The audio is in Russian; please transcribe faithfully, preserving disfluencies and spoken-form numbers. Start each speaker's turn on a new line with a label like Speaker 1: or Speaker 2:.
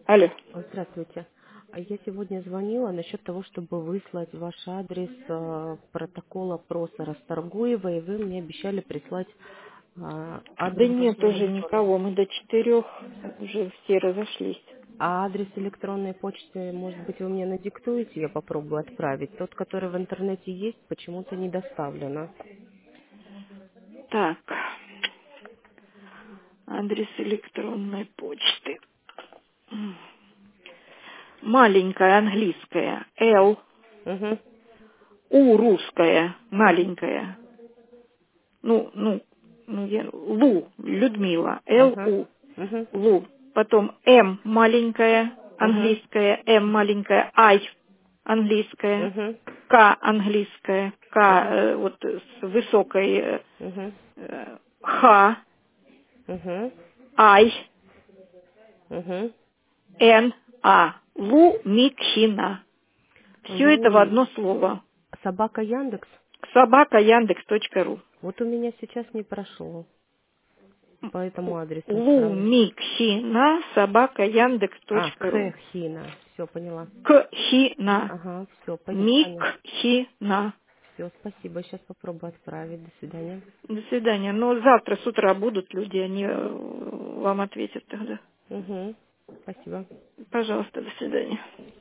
Speaker 1: Алло.
Speaker 2: Здравствуйте. А Я сегодня звонила насчет того, чтобы выслать ваш адрес э, протокола опроса Расторгуева, и вы мне обещали прислать э,
Speaker 1: Да
Speaker 2: адрес
Speaker 1: нет
Speaker 2: вашей
Speaker 1: уже
Speaker 2: электронной.
Speaker 1: никого, мы до четырех уже все разошлись.
Speaker 2: А адрес электронной почты, может быть, вы мне надиктуете, я попробую отправить. Тот, который в интернете есть, почему-то не доставлено.
Speaker 1: Так, адрес электронной почты. Маленькая английская, Л,
Speaker 2: Угу,
Speaker 1: У русская, маленькая, ну, ну, ну, я- Лу, Людмила, Л,
Speaker 2: ага,
Speaker 1: У,
Speaker 2: угу,
Speaker 1: Лу. Потом М маленькая,
Speaker 2: угу,
Speaker 1: английская, М маленькая, Ай английская,
Speaker 2: угу,
Speaker 1: К английская, К
Speaker 2: угу,
Speaker 1: э, вот с высокой, э,
Speaker 2: угу,
Speaker 1: э, Х,
Speaker 2: угу,
Speaker 1: Ай,
Speaker 2: угу.
Speaker 1: Н, А. Лумикхина. Все это в
Speaker 2: Луми.
Speaker 1: одно слово.
Speaker 2: Собака Яндекс?
Speaker 1: Собака Яндекс точка ру.
Speaker 2: Вот у меня сейчас не прошло. По этому адресу отправлю.
Speaker 1: Лумикхина, собака Яндекс
Speaker 2: А,
Speaker 1: точка ру.
Speaker 2: Кхина. Все, поняла.
Speaker 1: Кхина.
Speaker 2: Ага, все, понятно.
Speaker 1: Микхина.
Speaker 2: Все, спасибо. Сейчас попробую отправить. До свидания.
Speaker 1: До свидания. Но завтра с утра будут люди, они э, вам ответят тогда.
Speaker 2: Угу. Спасибо.
Speaker 1: Пожалуйста, до свидания.